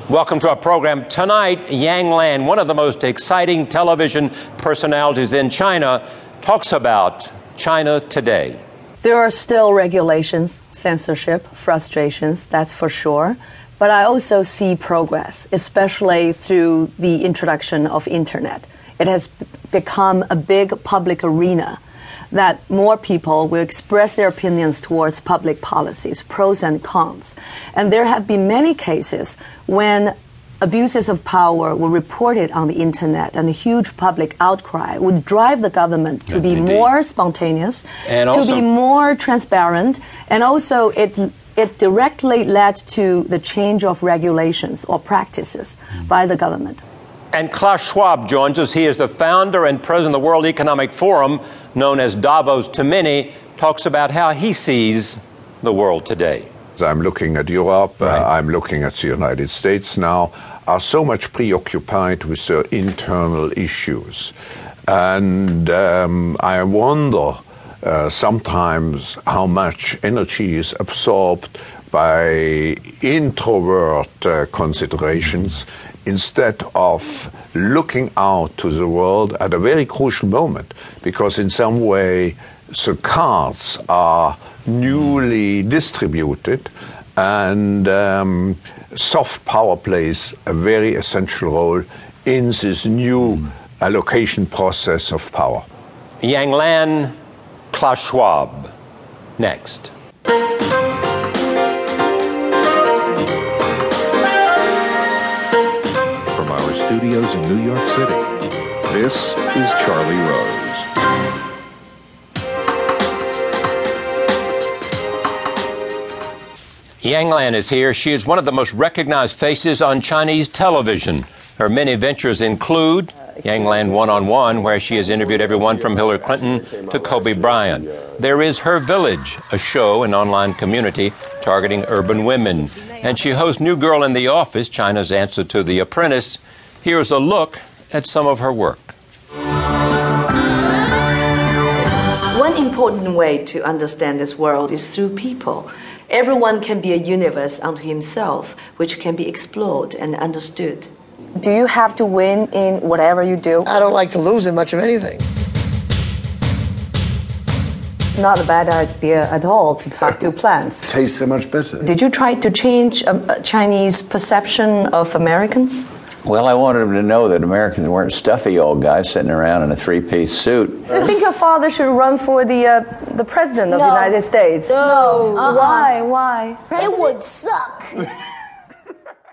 Welcome to our program. Tonight, Yang Lan, one of the most exciting television personalities in China, talks about China today. There are still regulations, censorship, frustrations, that's for sure. But I also see progress, especially through the introduction of internet. It has become a big public arena that more people will express their opinions towards public policies, pros and cons. And there have been many cases when abuses of power were reported on the internet, and a huge public outcry would drive the government to be more spontaneous, and to be more transparent, and also it directly led to the change of regulations or practices by the government. And Klaus Schwab joins us. He is the founder and president of the World Economic Forum, known as Davos to many, talks about how he sees the world today. I'm looking at Europe, I'm looking at the United States now, are so much preoccupied with their internal issues. And I wonder sometimes how much energy is absorbed by introvert considerations instead of looking out to the world at a very crucial moment, because in some way the cards are newly distributed, and soft power plays a very essential role in this new allocation process of power. Yang Lan, Klaus Schwab, next. From our studios in New York City, this is Charlie Rose. Yang Lan is here. She is one of the most recognized faces on Chinese television. Her many ventures include Yang Lan One-on-One, where she has interviewed everyone from Hillary Clinton to Kobe Bryant. There is Her Village, a show and online community targeting urban women. And she hosts New Girl in the Office, China's answer to The Apprentice. Here's a look at some of her work. One important way to understand this world is through people. Everyone can be a universe unto himself, which can be explored and understood. Do you have to win in whatever you do? I don't like to lose in much of anything. Not a bad idea at all to talk to plants. It tastes so much better. Did you try to change Chinese perception of Americans? Well, I wanted them to know that Americans weren't stuffy old guys sitting around in a three-piece suit. I think your father should run for the president of the United States. No. Why? It would suck.